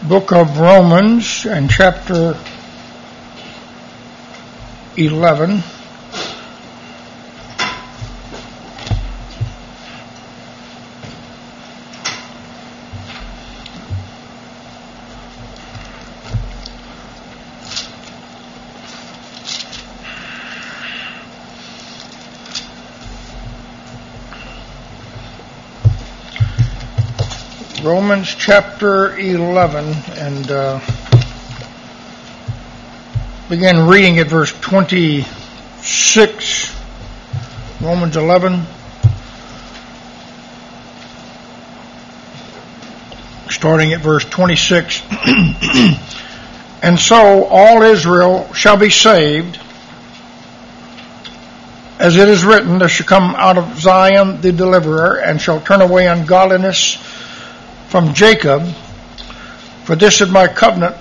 book of Romans and chapter 11. Romans chapter 11, and begin reading at verse 26. Romans 11, starting at verse 26. And so all Israel shall be saved, as it is written, there shall come out of Zion the deliverer, and shall turn away ungodliness from Jacob, for this is my covenant.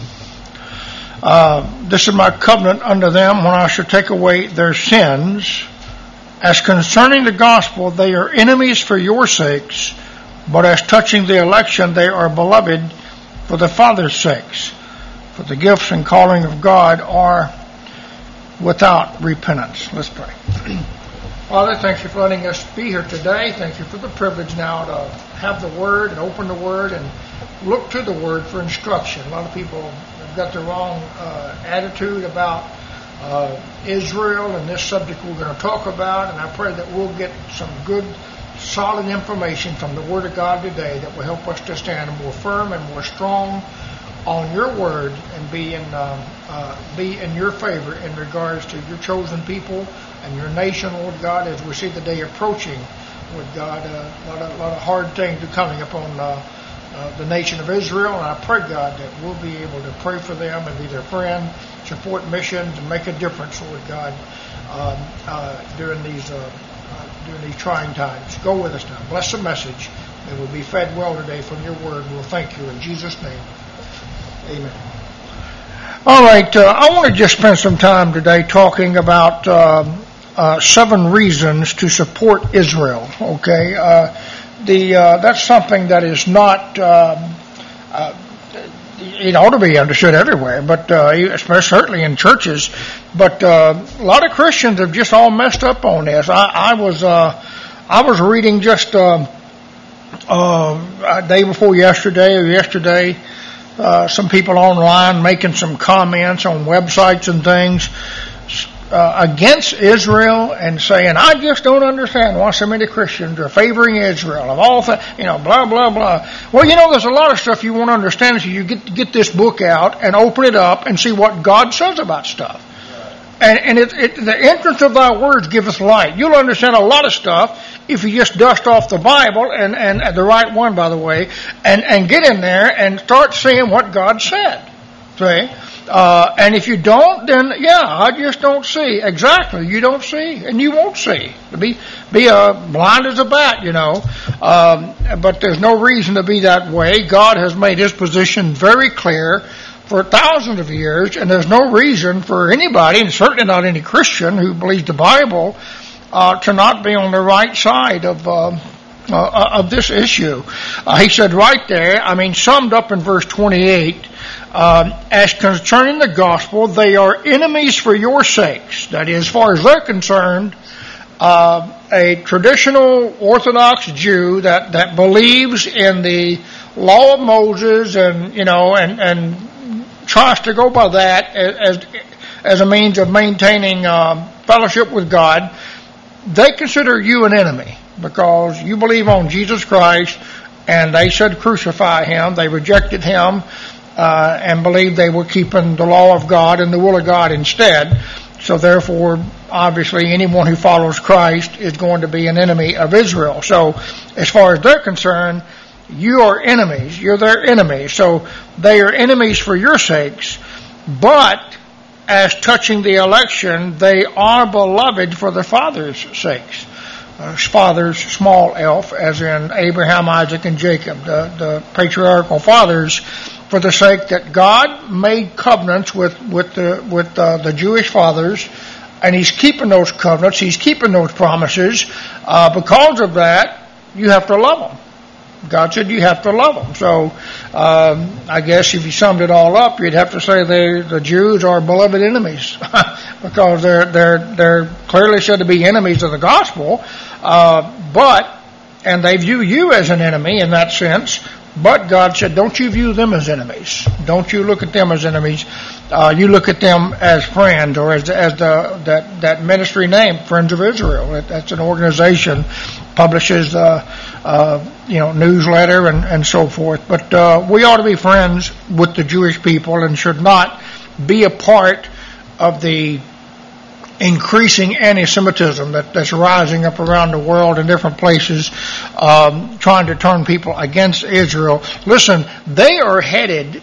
This is my covenant unto them when I shall take away their sins. As concerning the gospel, they are enemies for your sakes, but as touching the election, they are beloved for the Father's sakes. For the gifts and calling of God are without repentance. Let's pray. Father, thank you for letting us be here today. Thank you for the privilege now to have the Word and open the Word and look to the Word for instruction. A lot of people have got the wrong attitude about Israel and this subject we're going to talk about, and I pray that we'll get some good, solid information from the Word of God today that will help us to stand more firm and more strong on your Word and be in your favor in regards to your chosen people and your nation, Lord God, as we see the day approaching, Lord God. A lot of hard things are coming upon the nation of Israel, and I pray, God, that we'll be able to pray for them and be their friend, support missions, and make a difference, Lord God, during these trying times. Go with us now. Bless the message, and we'll be fed well today from your word. We'll thank you in Jesus' name. Amen. All right, I want to just spend some time today talking about 7 reasons to support Israel. Okay, that's something that is not. It ought to be understood everywhere, but especially certainly in churches. But a lot of Christians have just all messed up on this. I was reading just a day before yesterday. Some people online making some comments on websites and things against Israel and saying, I just don't understand why so many Christians are favoring Israel of all things, blah, blah, blah. Well, there's a lot of stuff you want to understand, so you get this book out and open it up and see what God says about stuff. And the entrance of thy words giveth light. You'll understand a lot of stuff if you just dust off the Bible, and the right one, by the way, and get in there and start seeing what God said. See? And if you don't, then, I just don't see. Exactly. You don't see, and you won't see. Be blind as a bat, But there's no reason to be that way. God has made his position very clear for thousands of years, and there's no reason for anybody, and certainly not any Christian who believes the Bible, to not be on the right side of this issue. He said right there, summed up in verse 28, as concerning the gospel, they are enemies for your sakes. That is, as far as they're concerned, a traditional Orthodox Jew that believes in the law of Moses and tries to go by that as a means of maintaining fellowship with God, they consider you an enemy because you believe on Jesus Christ, and they said crucify him. They rejected him and believed they were keeping the law of God and the will of God instead. So therefore, obviously, anyone who follows Christ is going to be an enemy of Israel. So as far as they're concerned, you are enemies. You're their enemies. So they are enemies for your sakes. But as touching the election, they are beloved for the Father's sakes. Fathers, small f, as in Abraham, Isaac, and Jacob, the patriarchal fathers, for the sake that God made covenants with the Jewish fathers, and he's keeping those covenants, he's keeping those promises. Because of that, you have to love them. God said you have to love them. So I guess if you summed it all up, you'd have to say the Jews are beloved enemies because they're clearly said to be enemies of the gospel. And they view you as an enemy in that sense. But God said, don't you view them as enemies. Don't you look at them as enemies. You look at them as friends, or as that ministry name, Friends of Israel. That's an organization, publishes newsletter and so forth. But we ought to be friends with the Jewish people and should not be a part of the increasing anti-Semitism that's rising up around the world in different places, trying to turn people against Israel. Listen, they are headed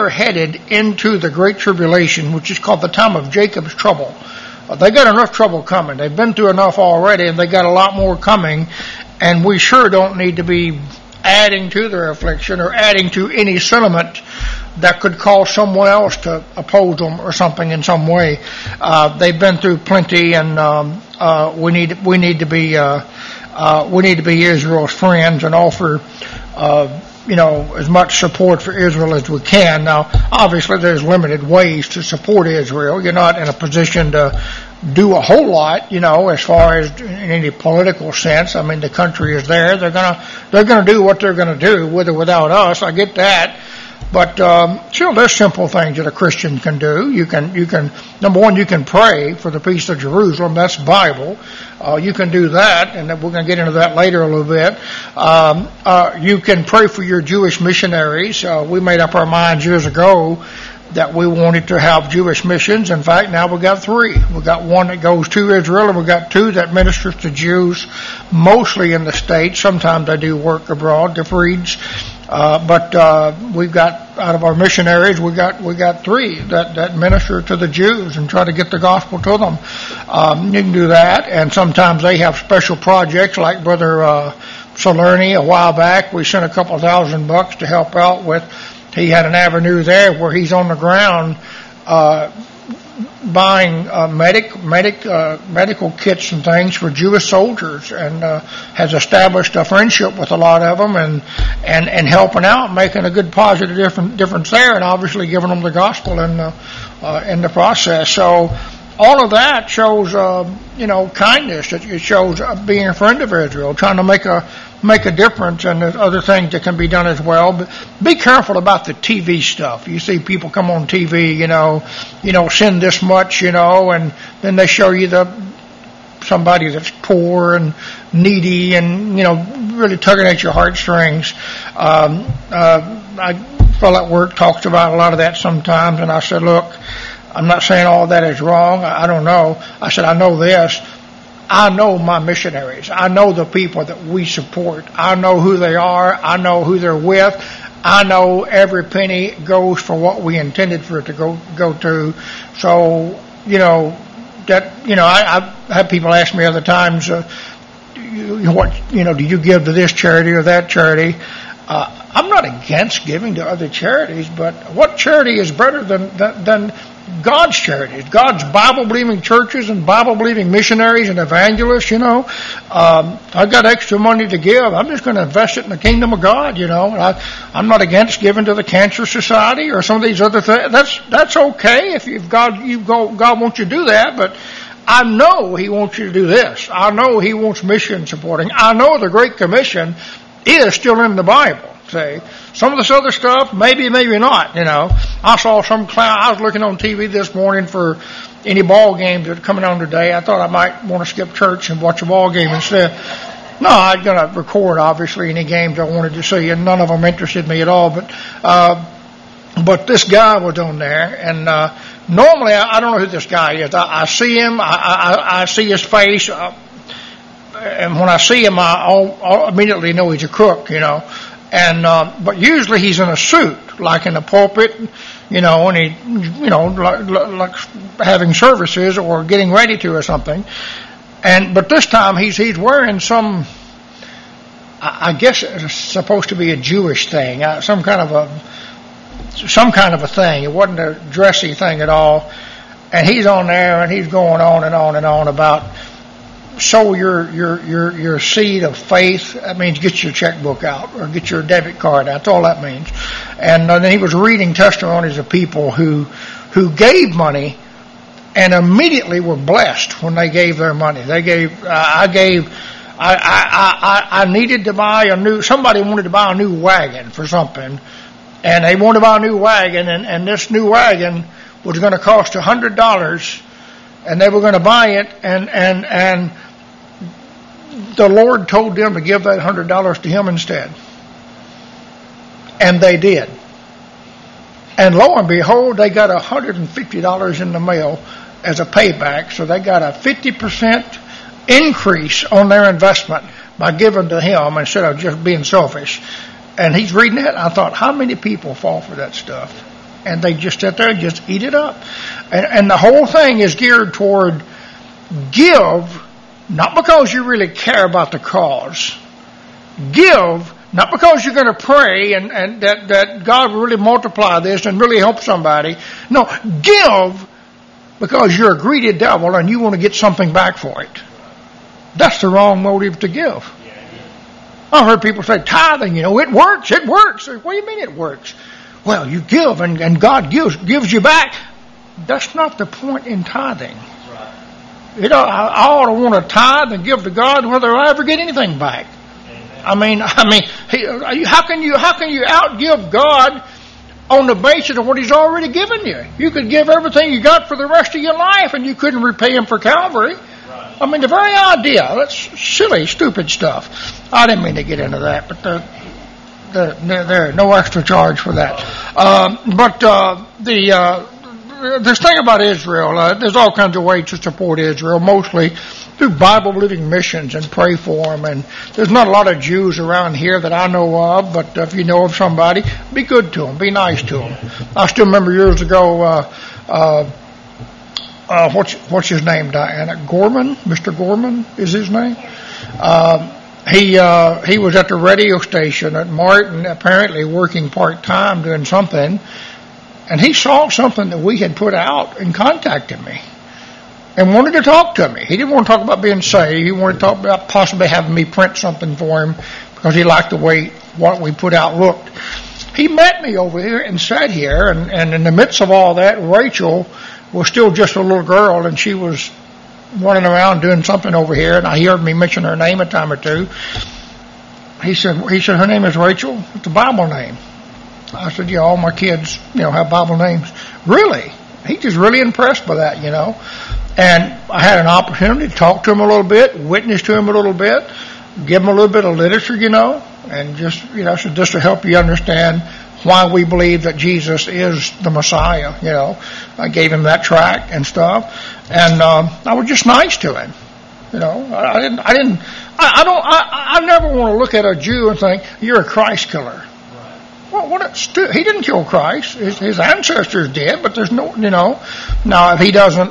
into the Great Tribulation, which is called the time of Jacob's trouble. They got enough trouble coming. They've been through enough already, and they got a lot more coming. And we sure don't need to be adding to their affliction or adding to any sentiment that could cause someone else to oppose them or something in some way. They've been through plenty, and we need to be Israel's friends and offer as much support for Israel as we can. Now, obviously, there's limited ways to support Israel. You're not in a position to do a whole lot, as far as in any political sense. I mean, the country is there. They're gonna do what they're gonna do, with or without us. I get that. But still, there's simple things that a Christian can do. You can number one, you can pray for the peace of Jerusalem. That's Bible. You can do that, and we're going to get into that later a little bit. You can pray for your Jewish missionaries. We made up our minds years ago that we wanted to have Jewish missions. In fact, now we've got 3. We've got one that goes to Israel, and we've got 2 that ministers to Jews, mostly in the States. Sometimes they do work abroad, different. But we've got, out of our missionaries, we got 3 that minister to the Jews and try to get the gospel to them. You can do that, and sometimes they have special projects, like Brother Salerni a while back. We sent a couple $1,000 to help out with. He had an avenue there where he's on the ground buying medical kits and things for Jewish soldiers, and has established a friendship with a lot of them, and helping out, making a good positive difference there, and obviously giving them the gospel in the process. So all of that shows kindness. It shows being a friend of Israel, trying to make a difference, and there's other things that can be done as well. But be careful about the TV stuff. You see people come on TV, send this much, and then they show you somebody that's poor and needy and, really tugging at your heartstrings. I fellow at work talks about a lot of that sometimes, and I said, look, I'm not saying all that is wrong. I don't know. I said, I know this. I know my missionaries. I know the people that we support. I know who they are. I know who they're with. I know every penny goes for what we intended for it to go to. So, I've had people ask me other times, do you give to this charity or that charity? I'm not against giving to other charities, but what charity is better than God's charities, God's Bible-believing churches and Bible-believing missionaries and evangelists? I've got extra money to give. I'm just going to invest it in the kingdom of God. I'm not against giving to the Cancer Society or some of these other things. That's okay if God wants you to do that, but I know He wants you to do this. I know He wants mission supporting. I know the Great Commission is still in the Bible. Say, some of this other stuff, maybe not, I saw some clown. I was looking on TV this morning for any ball games that are coming on today. I thought I might want to skip church and watch a ball game instead. No, I'm going to record, obviously, any games I wanted to see, and none of them interested me at all. But this guy was on there, and normally I don't know who this guy is. I see him, I see his face, and when I see him, I'll immediately know he's a crook, And but usually he's in a suit, like in the pulpit, and he, like having services or getting ready to or something. But this time he's wearing some, I guess it's supposed to be a Jewish thing, some kind of a thing. It wasn't a dressy thing at all. And he's on there and he's going on and on and on about sow your seed of faith. That means get your checkbook out or get your debit card out. That's all that means. And then he was reading testimonies of people who gave money and immediately were blessed when they gave their money. I needed to buy somebody wanted to buy a new wagon for something, and they wanted to buy a new wagon, and this new wagon was going to cost $100, and they were going to buy it, and the Lord told them to give that $100 to him instead. And they did. And lo and behold, they got $150 in the mail as a payback, so they got a 50% increase on their investment by giving to him instead of just being selfish. And he's reading that, and I thought, how many people fall for that stuff? And they just sit there and just eat it up. And the whole thing is geared toward give, not because you really care about the cause. Give, not because you're going to pray and that God will really multiply this and really help somebody. No, give because you're a greedy devil and you want to get something back for it. That's the wrong motive to give. I've heard people say, tithing, it works. What do you mean it works? Well, you give and God gives you back. That's not the point in tithing. Right. I ought to want to tithe and give to God whether I ever get anything back. Amen. I mean, how can you outgive God on the basis of what He's already given you? You could give everything you got for the rest of your life, and you couldn't repay Him for Calvary. Right. I mean, the very idea, that's silly, stupid stuff. I didn't mean to get into that, but there's no extra charge for that. This thing about Israel, there's all kinds of ways to support Israel, mostly through Bible-believing missions and pray for them. And there's not a lot of Jews around here that I know of, but if you know of somebody, be good to them, be nice to them. I still remember years ago, what's his name, Diana? Gorman? Mr. Gorman is his name? He was at the radio station at Martin, apparently working part-time doing something, and he saw something that we had put out and contacted me and wanted to talk to me. He didn't want to talk about being saved. He wanted to talk about possibly having me print something for him because he liked the way what we put out looked. He met me over here and sat here, and in the midst of all that, Rachel was still just a little girl, and she was running around doing something over here, and I heard me mention her name a time or two. He said, her name is Rachel. It's a Bible name. I said, yeah, all my kids, have Bible names. Really? He was really impressed by that, And I had an opportunity to talk to him a little bit, witness to him a little bit, give him a little bit of literature, and just, so just to help you understand why we believe that Jesus is the Messiah, I gave him that tract and stuff, and I was just nice to him, I never want to look at a Jew and think you're a Christ killer. Well, he didn't kill Christ. His ancestors did, but there's no, Now, if he doesn't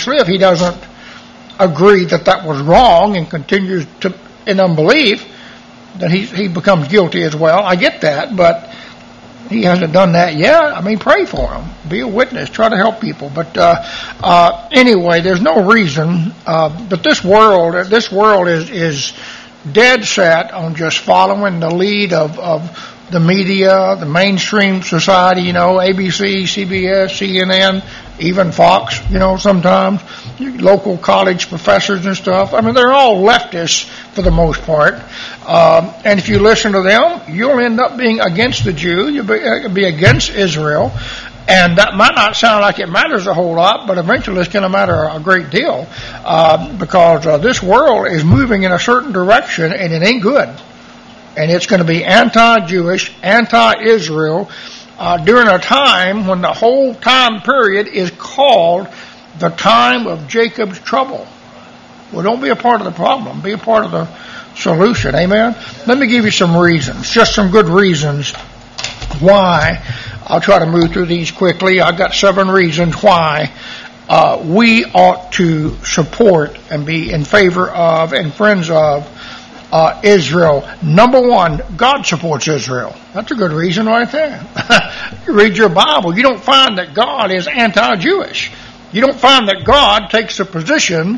agree that was wrong and continues in unbelief, then he becomes guilty as well. I get that, but he hasn't done that yet. I mean, pray for him. Be a witness. Try to help people. But anyway, there's no reason. But this world is dead set on just following the lead of the media, the mainstream society, ABC, CBS, CNN, even Fox, sometimes, local college professors and stuff. I mean, they're all leftists for the most part. And if you listen to them, you'll end up being against the Jew. You'll be against Israel. And that might not sound like it matters a whole lot, but eventually it's going to matter a great deal because this world is moving in a certain direction, and it ain't good. And it's going to be anti-Jewish, anti-Israel during a time when the whole time period is called the time of Jacob's trouble. Well, don't be a part of the problem. Be a part of the solution. Amen? Let me give you some reasons, just some good reasons why. I'll try to move through these quickly. I've got 7 reasons why we ought to support and be in favor of and friends of Israel. Number 1, God supports Israel. That's a good reason right there. You read your Bible, you don't find that God is anti-Jewish. You don't find that God takes a position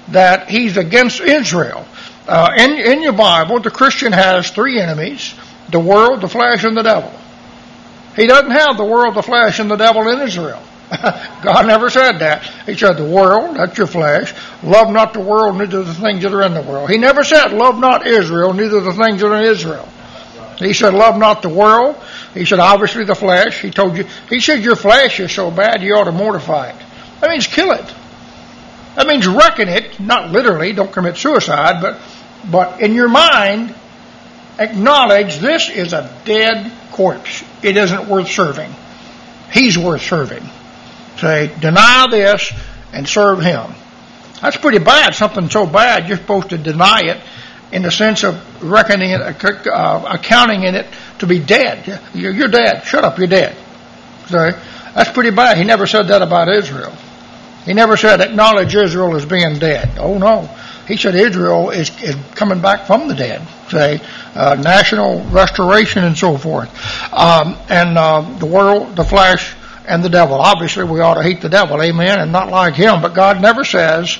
that he's against Israel. In your Bible, the Christian has three enemies: the world, the flesh, and the devil. He doesn't have the world, the flesh, and the devil in Israel. God never said that. He said the world, that's your flesh. Love not the world, neither the things that are in the world. He never said love not Israel, neither the things that are in Israel. He said love not the world. He said obviously the flesh. He said your flesh is so bad you ought to mortify it. That means kill it. That means reckon it, not literally, don't commit suicide, but in your mind, acknowledge this is a dead corpse. It isn't worth serving. He's worth serving. Say, deny this and serve him. That's pretty bad. Something so bad, you're supposed to deny it in the sense of reckoning it, accounting in it to be dead. You're dead. Shut up, you're dead. Sorry. That's pretty bad. He never said that about Israel. He never said acknowledge Israel as being dead. Oh no. He said Israel is coming back from the dead. Say, national restoration and so forth. The world, the flesh, and the devil. Obviously, we ought to hate the devil, amen, and not like him. But God never says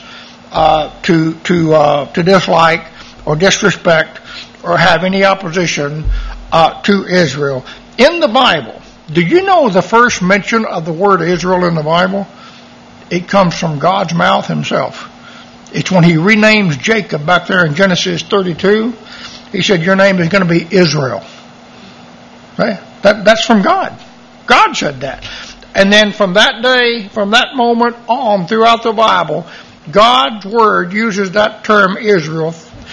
to dislike or disrespect or have any opposition to Israel. In the Bible, do you know the first mention of the word Israel in the Bible? It comes from God's mouth himself. It's when he renames Jacob back there in Genesis 32. He said, your name is going to be Israel. Right? That's from God. God said that. And then from that day, from that moment on throughout the Bible, God's Word uses that term Israel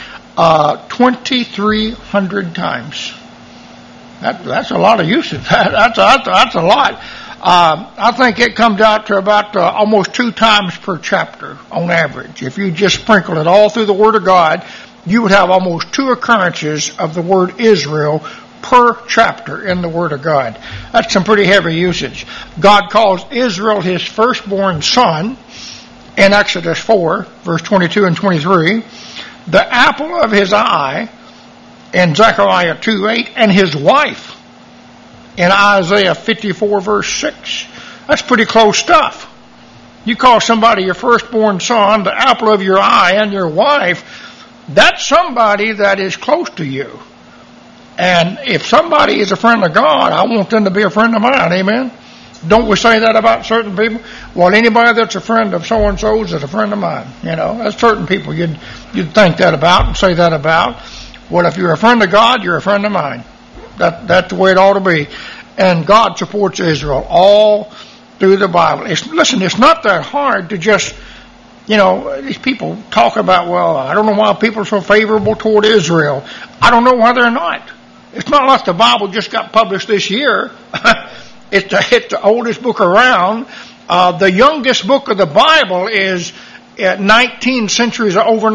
2,300 times. That's a lot of usage. That's a lot. I think it comes out to about almost 2 times per chapter on average. If you just sprinkle it all through the Word of God, you would have almost 2 occurrences of the word Israel per chapter in the Word of God. That's some pretty heavy usage. God calls Israel his firstborn son in Exodus 4, verse 22 and 23, the apple of his eye in Zechariah 2:8, and his wife in Isaiah 54, verse 6. That's pretty close stuff. You call somebody your firstborn son, the apple of your eye, and your wife, that's somebody that is close to you. And if somebody is a friend of God, I want them to be a friend of mine, amen? Don't we say that about certain people? Well, anybody that's a friend of so-and-so's is a friend of mine. You know, that's certain people you'd think that about and say that about. Well, if you're a friend of God, you're a friend of mine. That's the way it ought to be. And God supports Israel all through the Bible. It's not that hard to just, these people talk about, well, I don't know why people are so favorable toward Israel. I don't know why they're not. It's not like the Bible just got published this year. It's the oldest book around. The youngest book of the Bible is over 19 centuries old.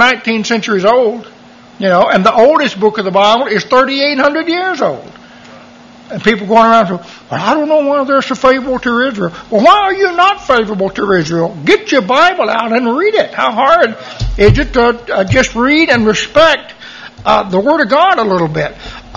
And the oldest book of the Bible is 3,800 years old. And people going around saying, well, I don't know why they're so favorable to Israel. Well, why are you not favorable to Israel? Get your Bible out and read it. How hard is it to just read and respect the Word of God a little bit?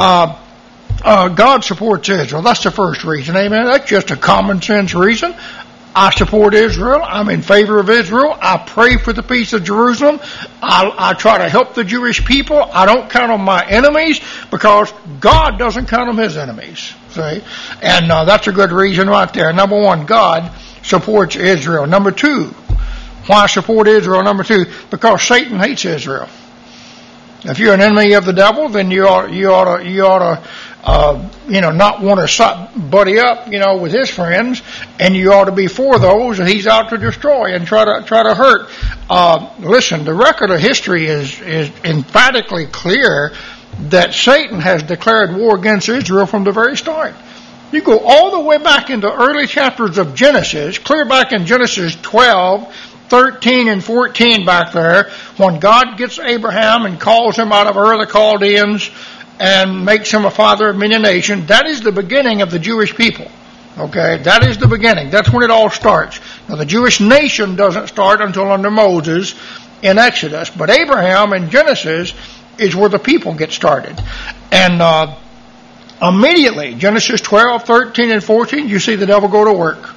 God supports Israel. That's the first reason. Amen. That's just a common sense reason. I support Israel. I'm in favor of Israel. I pray for the peace of Jerusalem. I try to help the Jewish people. I don't count on my enemies because God doesn't count on his enemies. See? And that's a good reason right there. Number one, God supports Israel. Number two, why support Israel? Number two, because Satan hates Israel. If you're an enemy of the devil, then you ought to not want to buddy up, with his friends, and you ought to be for those that he's out to destroy and try to hurt. Listen, the record of history is emphatically clear that Satan has declared war against Israel from the very start. You go all the way back into early chapters of Genesis, clear back in Genesis 12, 13 and 14 back there, when God gets Abraham and calls him out of Ur of the Chaldeans and makes him a father of many nations. That is the beginning of the Jewish people. Okay, that is the beginning. That's when it all starts. Now, the Jewish nation doesn't start until under Moses in Exodus, but Abraham in Genesis is where the people get started. And immediately, Genesis 12, 13, and 14, you see the devil go to work.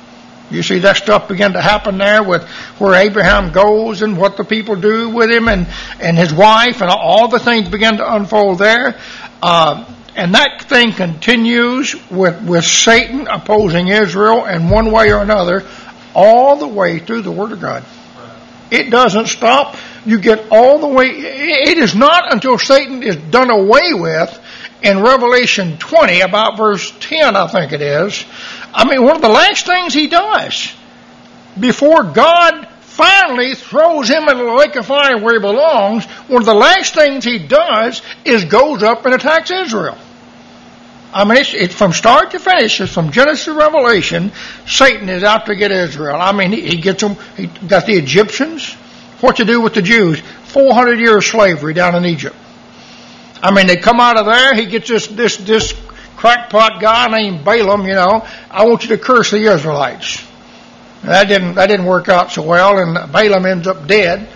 You see that stuff begin to happen there with where Abraham goes and what the people do with him and his wife, and all the things begin to unfold there. And that thing continues with Satan opposing Israel in one way or another all the way through the Word of God. It doesn't stop. You get all the way. It is not until Satan is done away with in Revelation 20, about verse 10, I think it is. I mean, one of the last things he does before God finally throws him into the lake of fire where he belongs, one of the last things he does is goes up and attacks Israel. I mean, it's from start to finish. It's from Genesis to Revelation. Satan is out to get Israel. I mean, he gets them. He got the Egyptians. What to do with the Jews? 400 years slavery down in Egypt. I mean, they come out of there. He gets this crackpot guy named Balaam. I want you to curse the Israelites. That didn't work out so well, and Balaam ends up dead.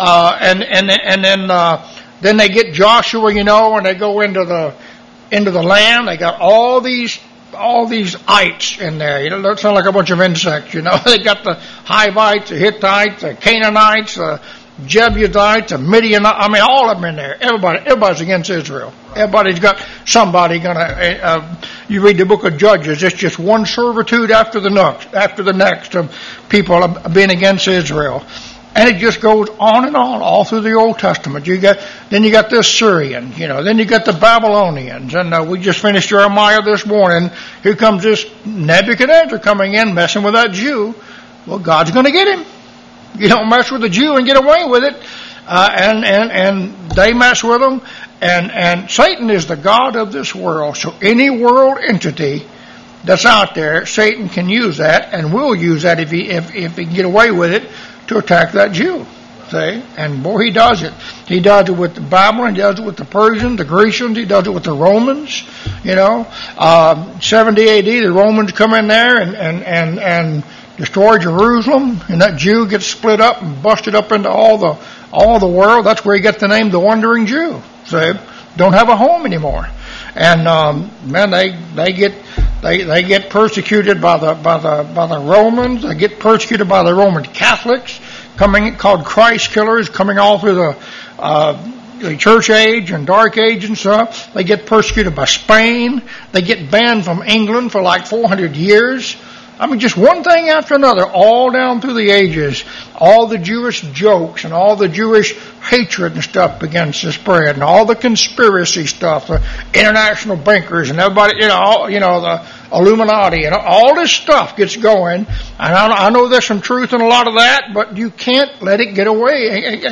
Then they get Joshua, and they go into the land. They got all these ites in there. That sound like a bunch of insects. They got the Hivites, the Hittites, the Canaanites, the Jebusites, the Midianites. I mean, all of them in there. Everybody's against Israel. Everybody's got somebody gonna. You read the book of Judges. It's just one servitude after the next of people being against Israel. And it just goes on and on, all through the Old Testament. Then you got the Assyrians, then you got the Babylonians, and we just finished Jeremiah this morning. Here comes this Nebuchadnezzar coming in, messing with that Jew. Well, God's going to get him. You don't mess with the Jew and get away with it, and they mess with them. And Satan is the god of this world. So any world entity that's out there, Satan can use that and will use that if he can get away with it, to attack that Jew, see? And boy, he does it. He does it with the Babylon, he does it with the Persians, the Grecians, he does it with the Romans, 70 AD, the Romans come in there and destroy Jerusalem, and that Jew gets split up and busted up into all the world. That's where he gets the name the Wandering Jew, see? Don't have a home anymore. And man, they get persecuted by the Romans. They get persecuted by the Roman Catholics, called Christ killers, coming all through the church age and dark age and stuff. They get persecuted by Spain. They get banned from England for like 400 years. I mean, just one thing after another, all down through the ages. All the Jewish jokes and all the Jewish hatred and stuff begins to spread, and all the conspiracy stuff, the international bankers and everybody, the Illuminati, and all this stuff gets going. And I know there's some truth in a lot of that, but you can't let it get away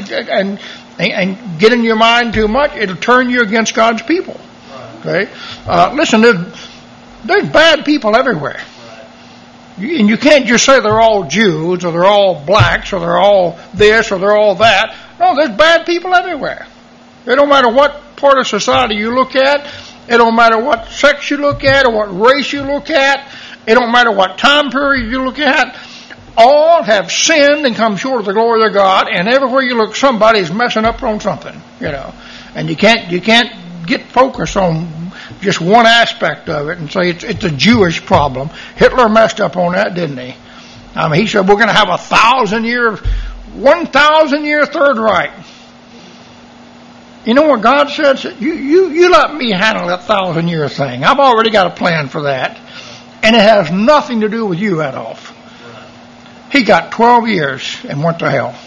and get in your mind too much. It'll turn you against God's people. Okay, listen, there's bad people everywhere. And you can't just say they're all Jews, or they're all blacks, or they're all this, or they're all that. No, there's bad people everywhere. It don't matter what part of society you look at. It don't matter what sex you look at, or what race you look at. It don't matter what time period you look at. All have sinned and come short of the glory of God. And everywhere you look, somebody's messing up on something, And you can't get focused on just one aspect of it and say it's a Jewish problem. Hitler messed up on that, didn't he? I mean, he said we're going to have 1,000 year Third Reich. You know what God said? You let me handle that 1,000 year thing. I've already got a plan for that, and it has nothing to do with you, Adolf. He got 12 years and went to hell.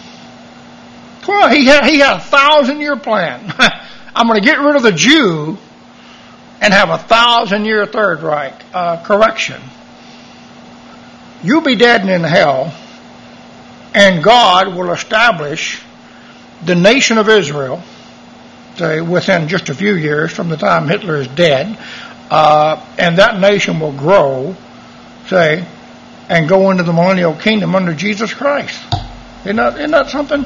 Well, he had 1,000 year plan. I'm going to get rid of the Jew and have 1,000 year Third Reich. Correction. You'll be dead and in hell, and God will establish the nation of Israel, say, within just a few years from the time Hitler is dead, and that nation will grow, say, and go into the millennial kingdom under Jesus Christ. Isn't that something?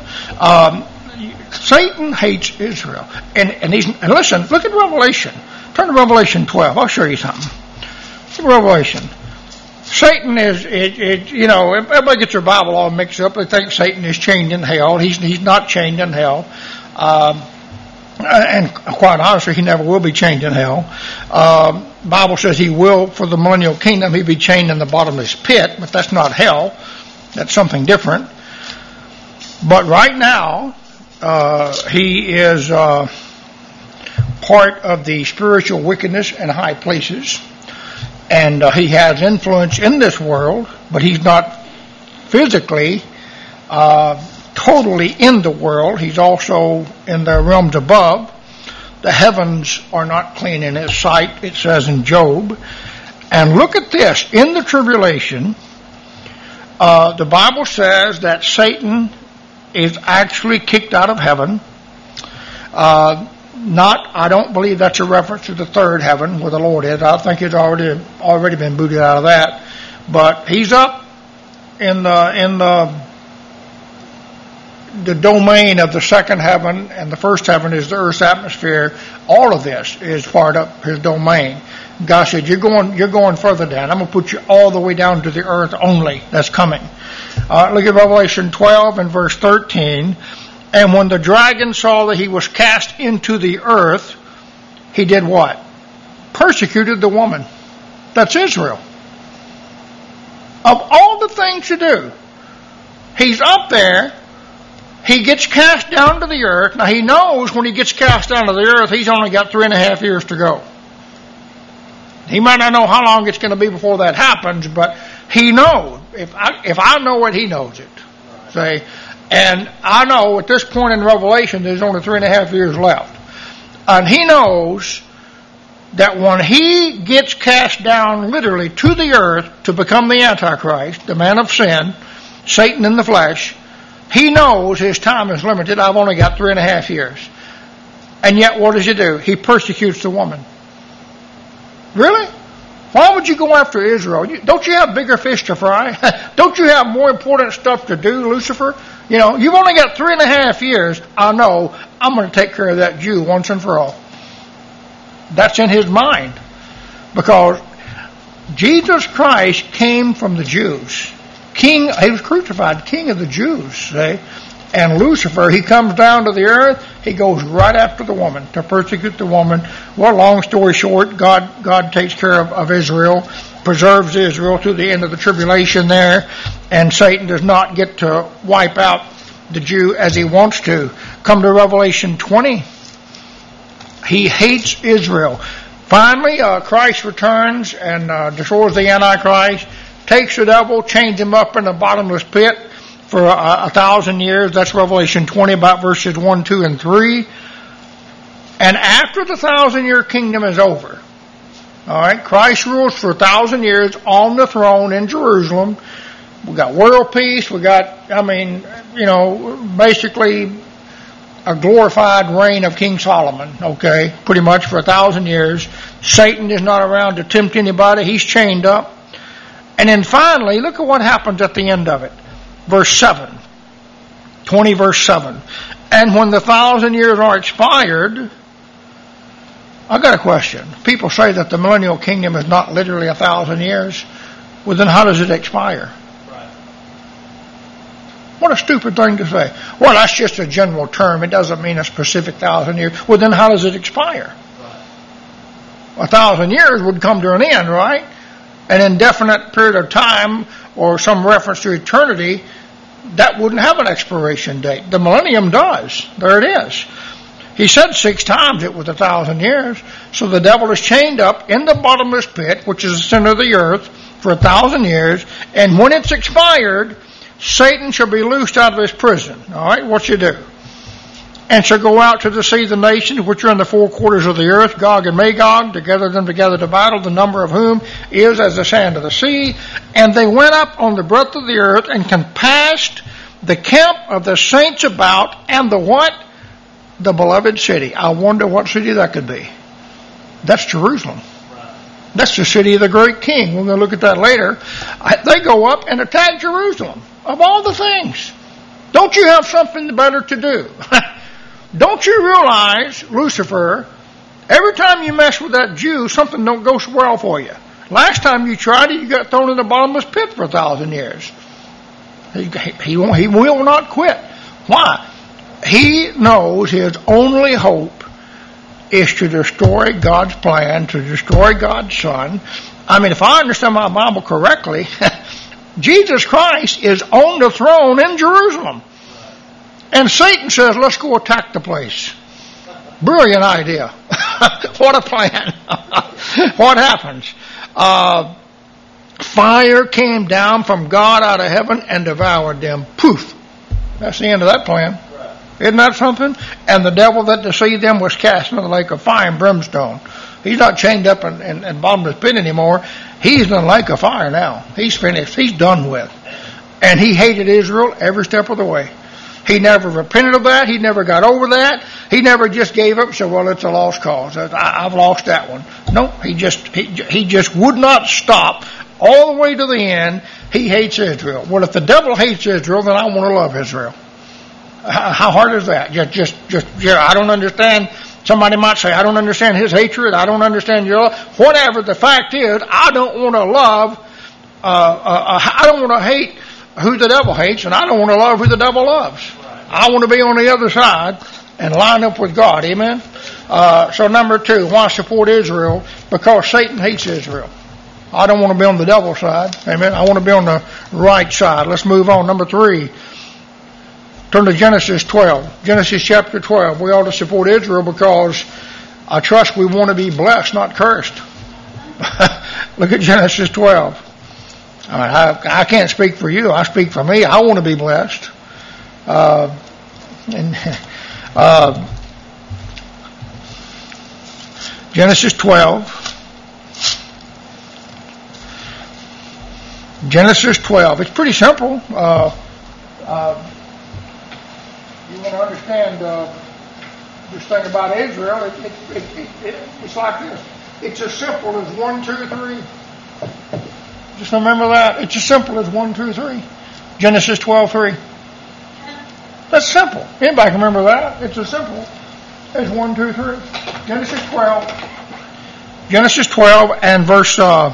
Satan hates Israel, and listen. Look at Revelation. Turn to Revelation 12. I'll show you something. Look at Revelation. Satan is everybody gets their Bible all mixed up. They think Satan is chained in hell. He's not chained in hell. and quite honestly, he never will be chained in hell. Bible says he will, for the millennial kingdom, he'll be chained in the bottomless pit, but that's not hell. That's something different. But right now, he is part of the spiritual wickedness in high places, and he has influence in this world, but he's not physically totally in the world. He's also in the realms above. The heavens are not clean in his sight, it says in Job. And look at this. In the tribulation, the Bible says that Satan is actually kicked out of heaven. I don't believe that's a reference to the third heaven where the Lord is. I think he's already been booted out of that. But he's up in the domain of the second heaven, and the first heaven is the earth's atmosphere. All of this is part of his domain. God said, you're going further down. I'm going to put you all the way down to the earth only. That's coming. Look at Revelation 12 and verse 13. And when the dragon saw that he was cast into the earth, he did what? Persecuted the woman. That's Israel. Of all the things to do, he's up there. He gets cast down to the earth. Now he knows when he gets cast down to the earth, he's only got 3.5 years to go. He might not know how long it's going to be before that happens, but he knows. If I know it, he knows it. See? And I know at this point in Revelation, there's only 3.5 years left. And he knows that when he gets cast down literally to the earth to become the Antichrist, the man of sin, Satan in the flesh, he knows his time is limited. I've only got 3.5 years. And yet what does he do? He persecutes the woman. Really? Why would you go after Israel? Don't you have bigger fish to fry? Don't you have more important stuff to do, Lucifer? You know, you've only got 3.5 years. I know. I'm going to take care of that Jew once and for all. That's in his mind. Because Jesus Christ came from the Jews. He was crucified, King of the Jews, see? And Lucifer, he comes down to the earth, he goes right after the woman to persecute the woman. Well, long story short, God takes care of Israel, preserves Israel to the end of the tribulation there, and Satan does not get to wipe out the Jew as he wants to. Come to Revelation 20. He hates Israel. Finally, Christ returns and destroys the Antichrist, takes the devil, chains him up in a bottomless pit for 1,000 years. That's Revelation 20, about verses 1, 2, and 3. And after the 1,000-year kingdom is over, all right, Christ rules for 1,000 years on the throne in Jerusalem. We got world peace. We got, basically a glorified reign of King Solomon, okay, pretty much for 1,000 years. Satan is not around to tempt anybody. He's chained up. And then finally, look at what happens at the end of it. Verse 7. 20 verse 7. And when the 1,000 years are expired, I've got a question. People say that the millennial kingdom is not literally 1,000 years. Well, then how does it expire? Right. What a stupid thing to say. Well, that's just a general term. It doesn't mean a specific 1,000 years. Well, then how does it expire? Right. 1,000 years would come to an end, right? An indefinite period of time or some reference to eternity, that wouldn't have an expiration date. The millennium does. There it is. He said 6 times it was 1,000 years. So the devil is chained up in the bottomless pit, which is the center of the earth, for 1,000 years. And when it's expired, Satan shall be loosed out of his prison. All right, what you do? And shall go out to deceive the nations which are in the 4 quarters of the earth, Gog and Magog, to gather them together to battle, the number of whom is as the sand of the sea. And they went up on the breadth of the earth and compassed the camp of the saints about, and the what? The beloved city. I wonder what city that could be. That's Jerusalem. That's the city of the great king. We're going to look at that later. They go up and attack Jerusalem. Of all the things. Don't you have something better to do? Don't you realize, Lucifer, every time you mess with that Jew, something don't go so well for you. Last time you tried it, you got thrown in the bottomless pit for 1,000 years. He will not quit. Why? He knows his only hope is to destroy God's plan, to destroy God's Son. I mean, if I understand my Bible correctly, Jesus Christ is on the throne in Jerusalem. And Satan says, let's go attack the place. Brilliant idea. What a plan. What happens? Fire came down from God out of heaven and devoured them. Poof. That's the end of that plan. Isn't that something? And the devil that deceived them was cast into the lake of fire and brimstone. He's not chained up in bottomless pit anymore. He's in the lake of fire now. He's finished. He's done with. And he hated Israel every step of the way. He never repented of that. He never got over that. He never just gave up and said, well, it's a lost cause. I've lost that one. No, he just would not stop all the way to the end. He hates Israel. Well, if the devil hates Israel, then I want to love Israel. How hard is that? Just, I don't understand. Somebody might say, I don't understand his hatred. I don't understand your love. Whatever. The fact is, I don't want to love, I don't want to hate who the devil hates, and I don't want to love who the devil loves. I want to be on the other side and line up with God. Amen? So number 2, why support Israel? Because Satan hates Israel. I don't want to be on the devil's side. Amen? I want to be on the right side. Let's move on. Number 3. Turn to Genesis 12. Genesis chapter 12. We ought to support Israel because I trust we want to be blessed, not cursed. Look at Genesis 12. I can't speak for you. I speak for me. I want to be blessed. Genesis 12. Genesis 12. It's pretty simple. You want to understand this thing about Israel, it's like this. It's as simple as 1, 2, 3. Just remember that. It's as simple as 1, 2, 3. Genesis 12:3. That's simple. Anybody can remember that. It's as simple as 1, 2, 3. Genesis 12. Genesis 12 and verse 1.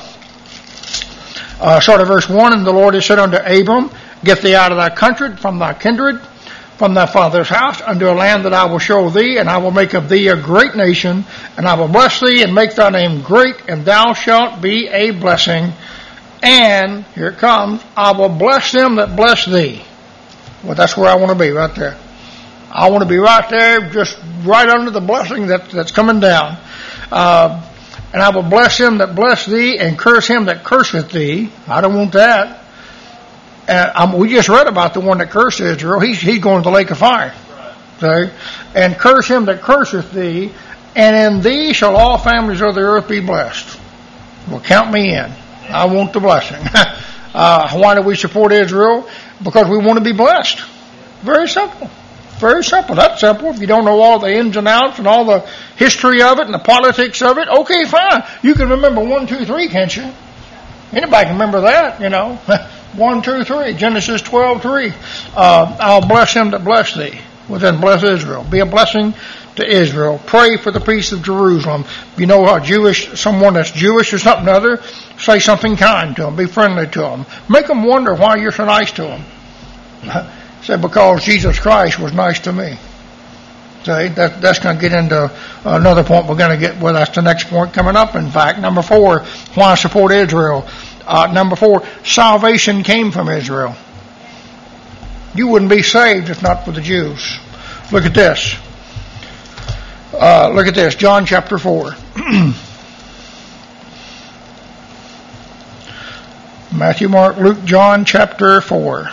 And the Lord has said unto Abram, get thee out of thy country, from thy kindred, from thy father's house, unto a land that I will show thee, and I will make of thee a great nation, and I will bless thee, and make thy name great, and thou shalt be a blessing. And, here it comes, I will bless them that bless thee. Well, that's where I want to be, right there. I want to be right there, just right under the blessing that's coming down. And I will bless him that bless thee, and curse him that curseth thee. I don't want that. We just read about the one that cursed Israel. He's going to the lake of fire. Right. Okay? And curse him that curseth thee, and in thee shall all families of the earth be blessed. Well, count me in. I want the blessing. Why do we support Israel? Because we want to be blessed. Very simple. Very simple. That's simple. If you don't know all the ins and outs and all the history of it and the politics of it, okay, fine. You can remember 1, 2, 3, can't you? Anybody can remember that, 1, 2, 3. Genesis 12:3. I'll bless him that bless thee. Well, then bless Israel. Be a blessing to Israel. Pray for the peace of Jerusalem. If you know someone that's Jewish or something other, say something kind to them. Be friendly to them. Make them wonder why you're so nice to them. Say, because Jesus Christ was nice to me. See, that's going to get into another point we're going to get with. That's the next point coming up, in fact. Number 4, why support Israel? Number 4, salvation came from Israel. You wouldn't be saved if not for the Jews. Look at this. Look at this. John chapter 4. Matthew, Mark, Luke, John chapter 4.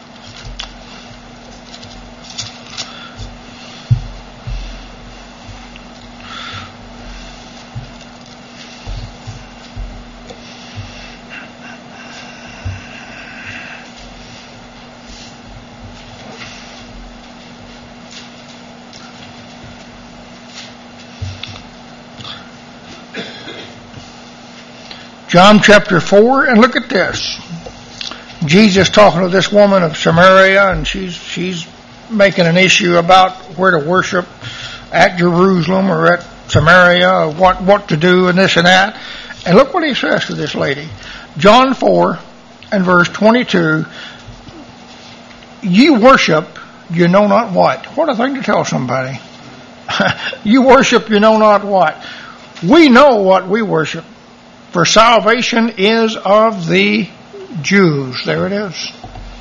John chapter 4, and look at this. Jesus talking to this woman of Samaria, and she's making an issue about where to worship at Jerusalem or at Samaria, or what to do and this and that. And look what he says to this lady. John 4 and verse 22. Ye worship, you know not what. What a thing to tell somebody. You worship you know not what. We know what we worship. For salvation is of the Jews. There it is.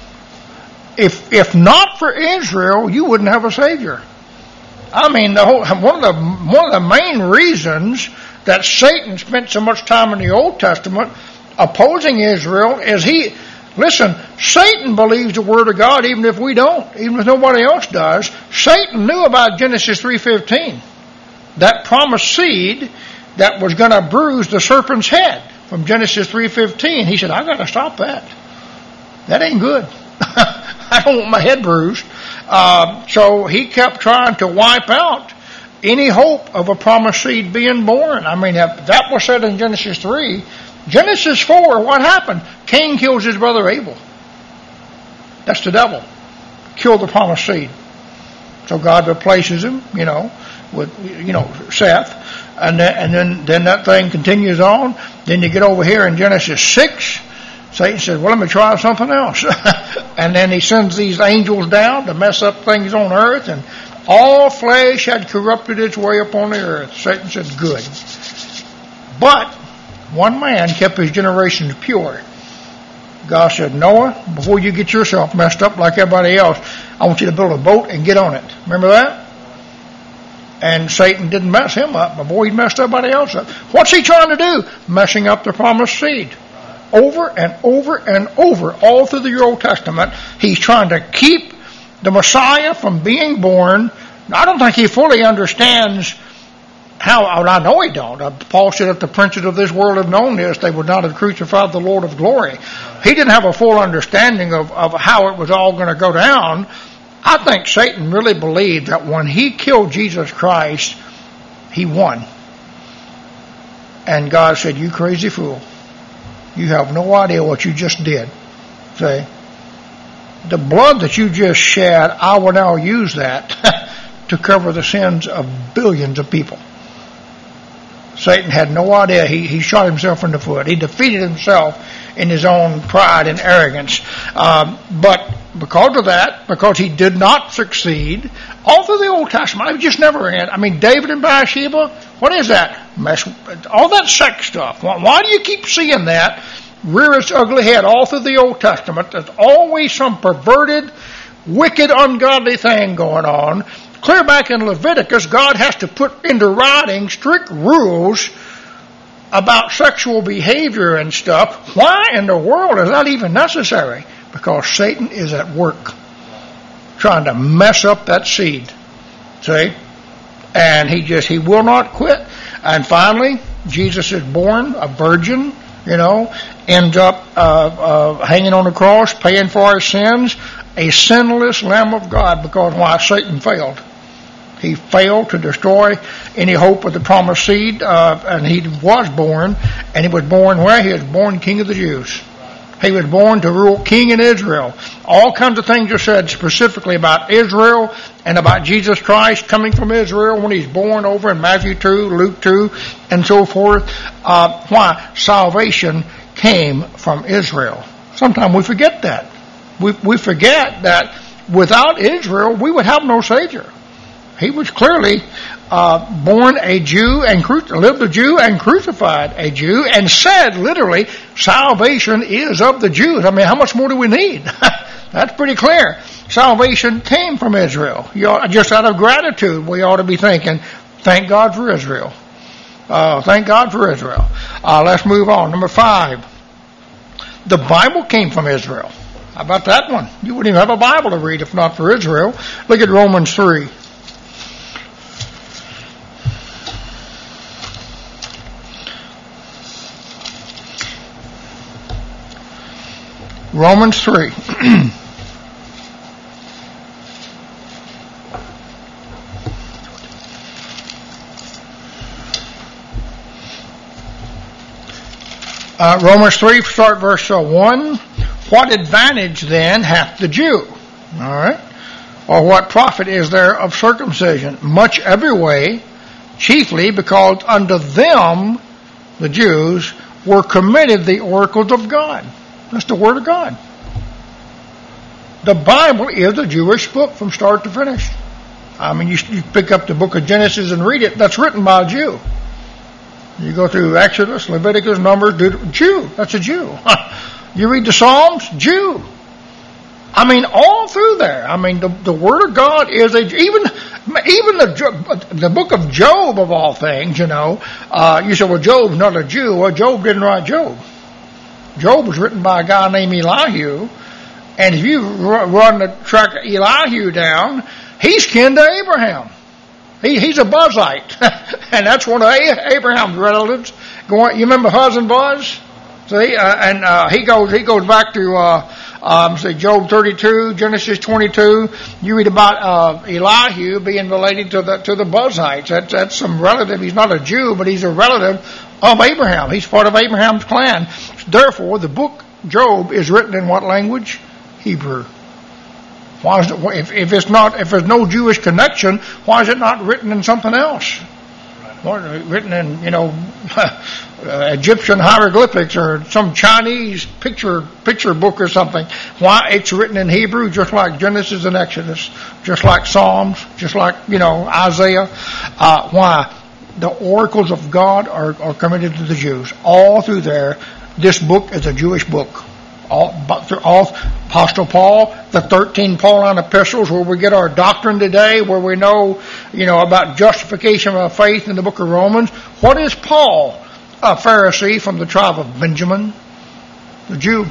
If not for Israel, you wouldn't have a Savior. I mean, one of the main reasons that Satan spent so much time in the Old Testament opposing Israel is listen, Satan believes the Word of God even if we don't, even if nobody else does. Satan knew about Genesis 3:15, that promised seed that was going to bruise the serpent's head from Genesis 3:15. He said, I've got to stop that. That ain't good. I don't want my head bruised. So he kept trying to wipe out any hope of a promised seed being born. I mean, that was said in Genesis 3. Genesis 4, what happened? Cain kills his brother Abel. That's the devil. Killed the promised seed. So God replaces him, with, Seth. And then that thing continues on. Then you get over here in Genesis 6. Satan says, well, let me try something else. And then he sends these angels down to mess up things on earth. And all flesh had corrupted its way upon the earth. Satan said, good. But one man kept his generations pure. God said, Noah, before you get yourself messed up like everybody else, I want you to build a boat and get on it. Remember that? And Satan didn't mess him up before he messed everybody else up. What's he trying to do? Messing up the promised seed. Over and over and over, all through the Old Testament, he's trying to keep the Messiah from being born. I don't think he fully understands how, I know he don't. Paul said, if the princes of this world had known this, they would not have crucified the Lord of glory. He didn't have a full understanding of how it was all going to go down. I think Satan really believed that when he killed Jesus Christ, he won. And God said, you crazy fool. You have no idea what you just did. See? The blood that you just shed, I will now use that to cover the sins of billions of people. Satan had no idea. He shot himself in the foot. He defeated himself in his own pride and arrogance. But because of that, because he did not succeed, all through the Old Testament, it just never ended. I mean, David and Bathsheba, what is that? All that sex stuff. Why do you keep seeing that rear its ugly head all through the Old Testament? There's always some perverted, wicked, ungodly thing going on. Clear back in Leviticus, God has to put into writing strict rules about sexual behavior and stuff. Why in the world is that even necessary? Because Satan is at work trying to mess up that seed. See? And he will not quit. And finally, Jesus is born, a virgin, ends up hanging on the cross, paying for our sins, a sinless Lamb of God, because why? Satan failed. He failed to destroy any hope of the promised seed, and he was born, and he was born where? He was born King of the Jews. He was born to rule king in Israel. All kinds of things are said specifically about Israel and about Jesus Christ coming from Israel when he's born over in Matthew 2, Luke 2, and so forth. Why? Salvation came from Israel. Sometimes we forget that. We forget that without Israel, we would have no Savior. He was clearly born a Jew and lived a Jew and crucified a Jew and said literally, salvation is of the Jews. I mean, how much more do we need? That's pretty clear. Salvation came from Israel. Just out of gratitude, we ought to be thinking, thank God for Israel. Thank God for Israel. Let's move on. Number 5. The Bible came from Israel. How about that one? You wouldn't even have a Bible to read if not for Israel. Look at Romans 3. Romans 3. Romans 3, start verse 1. What advantage then hath the Jew? All right. Or what profit is there of circumcision? Much every way, chiefly because unto them, the Jews, were committed the oracles of God. That's the Word of God. The Bible is a Jewish book from start to finish. I mean, you pick up the book of Genesis and read it. That's written by a Jew. You go through Exodus, Leviticus, Numbers, Jew. That's a Jew. You read the Psalms, Jew. I mean, all through there. I mean, the Word of God is even the book of Job of all things. You know, you say, well, Job's not a Jew. Well, Job didn't write Job. Job was written by a guy named Elihu, and if you run the track of Elihu down, he's kin to Abraham. He's a Buzzite, and that's one of Abraham's relatives. You remember Huz and Buzz? See, and he goes back to say Job 32, Genesis 22. You read about Elihu being related to the Buzzites. That's some relative. He's not a Jew, but he's a relative of Abraham. He's part of Abraham's clan. Therefore, the book Job is written in what language? Hebrew. Why is it, if there's no Jewish connection, why is it not written in something else? Written in, Egyptian hieroglyphics or some Chinese picture book or something. Why it's written in Hebrew, just like Genesis and Exodus, just like Psalms, just like Isaiah. Why? The oracles of God are committed to the Jews. All through there, this book is a Jewish book. All Apostle Paul, the 13 Pauline epistles, where we get our doctrine today, where we know, about justification of faith in the book of Romans. What is Paul? A Pharisee from the tribe of Benjamin, the Jew.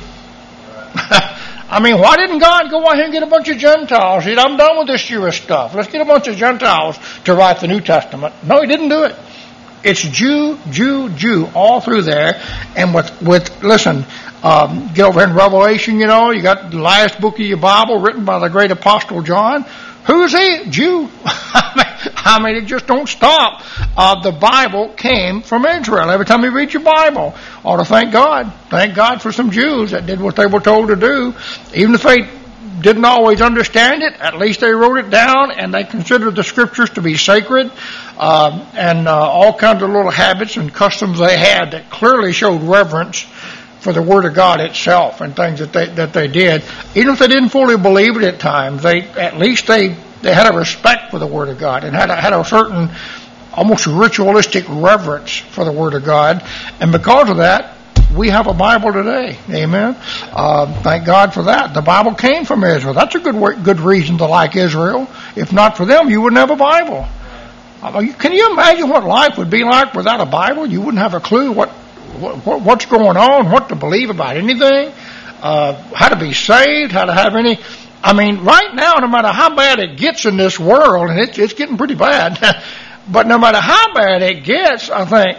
I mean, why didn't God go ahead and get a bunch of Gentiles? He said, I'm done with this Jewish stuff. Let's get a bunch of Gentiles to write the New Testament. No, he didn't do it. It's Jew, all through there. And listen, get over in Revelation, you got the last book of your Bible written by the great Apostle John. Who's he? Jew. I mean, it just don't stop. The Bible came from Israel. Every time you read your Bible, ought to thank God. Thank God for some Jews that did what they were told to do. Even if they didn't always understand it, at least they wrote it down, and they considered the Scriptures to be sacred, and all kinds of little habits and customs they had that clearly showed reverence for the Word of God itself and things that they did. Even if they didn't fully believe it at times, they had a respect for the Word of God and had a certain almost ritualistic reverence for the Word of God. And because of that, we have a Bible today. Amen. Thank God for that. The Bible came from Israel. That's a good reason to like Israel. If not for them, you wouldn't have a Bible. Can you imagine what life would be like without a Bible? You wouldn't have a clue what's going on, what to believe about anything, how to be saved, how to have any. I mean, right now, no matter how bad it gets in this world, and it's getting pretty bad, but no matter how bad it gets, I think,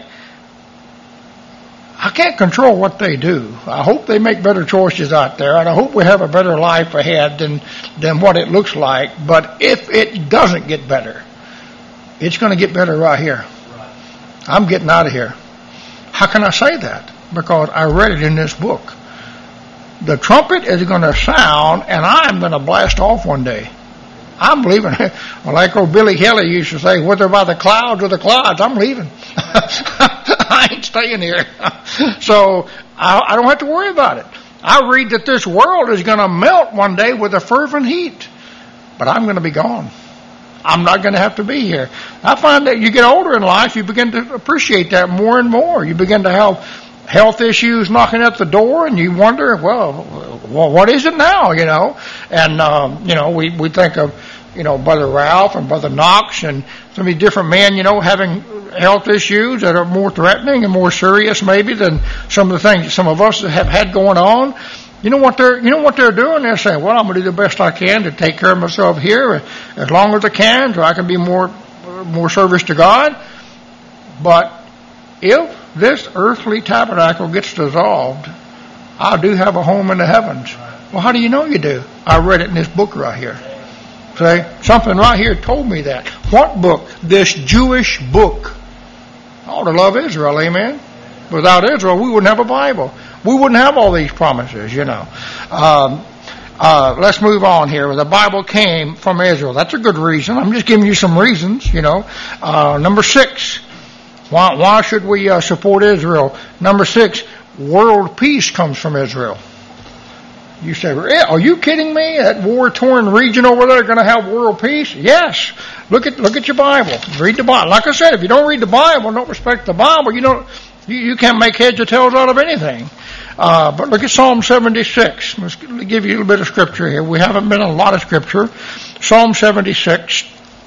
I can't control what they do. I hope they make better choices out there, and I hope we have a better life ahead than what it looks like. But if it doesn't get better, it's going to get better right here. I'm getting out of here. How can I say that? Because I read it in this book. The trumpet is going to sound, and I'm going to blast off one day. I'm leaving. Well, like old Billy Kelly used to say, whether by the clouds or the clouds, I'm leaving. I ain't staying here. So I don't have to worry about it. I read that this world is going to melt one day with a fervent heat. But I'm going to be gone. I'm not going to have to be here. I find that you get older in life, you begin to appreciate that more and more. You begin to have health issues knocking at the door, and you wonder, well, what is it now, And, we think of, Brother Ralph and Brother Knox and so many different men, having health issues that are more threatening and more serious maybe than some of the things some of us have had going on. You know what they're doing? They're saying, well, I'm going to do the best I can to take care of myself here as long as I can so I can be more service to God. But if this earthly tabernacle gets dissolved, I do have a home in the heavens. Well, how do you know you do? I read it in this book right here. See? Something right here told me that. What book? This Jewish book. I ought to love Israel, amen? Without Israel, we wouldn't have a Bible. We wouldn't have all these promises, Let's move on here. The Bible came from Israel. That's a good reason. I'm just giving you some reasons, Number 6. Why should we support Israel? Number 6, world peace comes from Israel. You say, are you kidding me? That war-torn region over there going to have world peace? Yes. Look at your Bible. Read the Bible. Like I said, if you don't read the Bible, don't respect the Bible, you can't make heads or tails out of anything. But look at Psalm 76. Let's give you a little bit of scripture here. We haven't been in a lot of scripture. Psalm 76.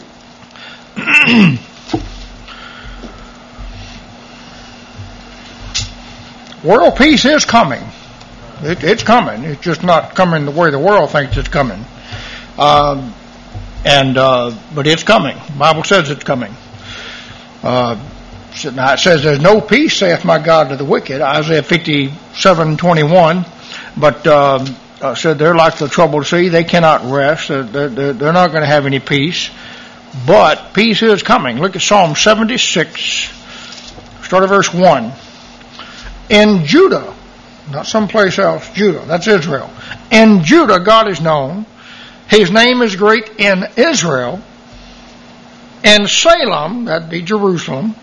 World peace is coming. It's coming. It's just not coming the way the world thinks it's coming. But it's coming. The Bible says it's coming. Now it says, there's no peace, saith my God, to the wicked, Isaiah 57:21. But said they're like the troubled sea. They cannot rest. They're not going to have any peace. But peace is coming. Look at Psalm 76, start at verse 1. In Judah, not someplace else, Judah, that's Israel. In Judah, God is known. His name is great in Israel. In Salem, that'd be Jerusalem,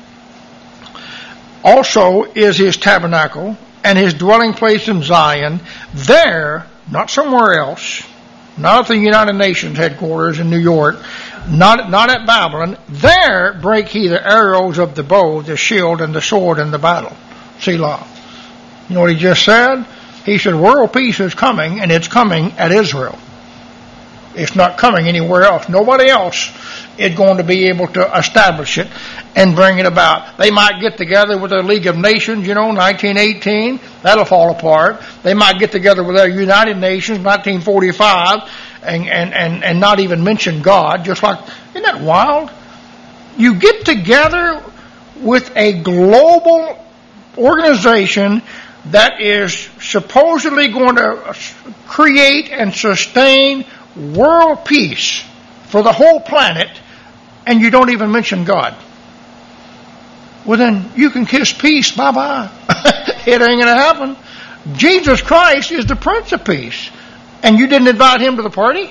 also is his tabernacle, and his dwelling place in Zion. There, not somewhere else, not at the United Nations headquarters in New York, not at Babylon. There break he the arrows of the bow, the shield, and the sword in the battle. Selah. You know what he just said? He said, world peace is coming, and it's coming at Israel. It's not coming anywhere else. Nobody else is going to be able to establish it and bring it about. They might get together with their League of Nations, 1918. That'll fall apart. They might get together with their United Nations, 1945, and not even mention God. Just like, isn't that wild? You get together with a global organization that is supposedly going to create and sustain world peace for the whole planet, and you don't even mention God. Well, then you can kiss peace, bye-bye. It ain't going to happen. Jesus Christ is the Prince of Peace, and you didn't invite him to the party?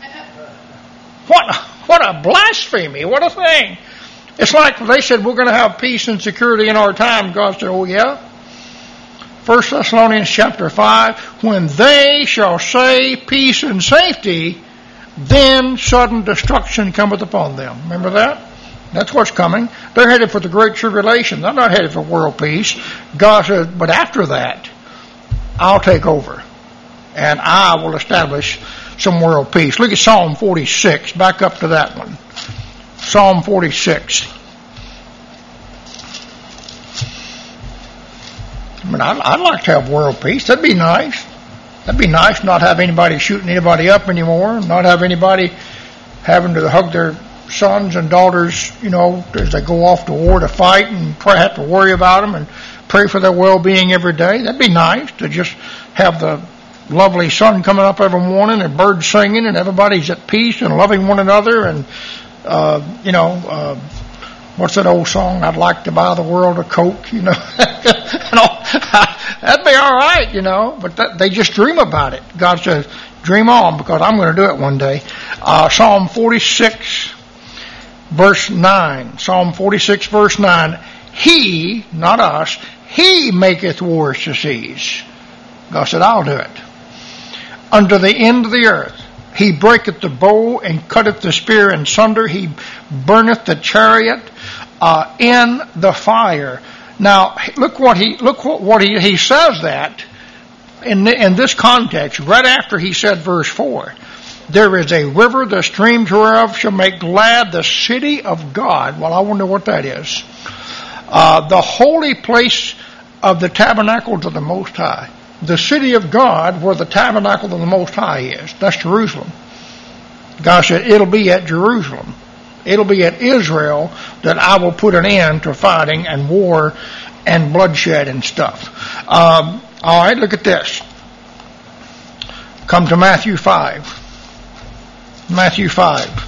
What a blasphemy. What a thing. It's like they said, we're going to have peace and security in our time. God said, oh yeah? 1 Thessalonians chapter 5, when they shall say peace and safety, then sudden destruction cometh upon them. Remember that? That's what's coming. They're headed for the great tribulation. They're not headed for world peace. God said, but after that, I'll take over, and I will establish some world peace. Look at Psalm 46. Back up to that one. Psalm 46. I mean, I'd like to have world peace. That'd be nice. That'd be nice not have anybody shooting anybody up anymore, not have anybody having to hug their sons and daughters, as they go off to war to fight and have to worry about them and pray for their well-being every day. That'd be nice to just have the lovely sun coming up every morning and birds singing and everybody's at peace and loving one another and, what's that old song? I'd like to buy the world a Coke, That'd be all right, but they just dream about it. God says, dream on, because I'm going to do it one day. Psalm 46, verse 9. Psalm 46, verse 9. He, not us, he maketh wars to cease. God said, I'll do it. Unto the end of the earth. He breaketh the bow and cutteth the spear in sunder. He burneth the chariot in the fire. Now, look what he says that in this context, right after he said verse 4. There is a river, the streams whereof shall make glad the city of God. Well, I wonder what that is. The holy place of the tabernacle to the Most High. The city of God where the tabernacle of the Most High is. That's Jerusalem. God said, it'll be at Jerusalem. It'll be at Israel that I will put an end to fighting and war and bloodshed and stuff. All right, look at this. Come to Matthew 5. Matthew 5.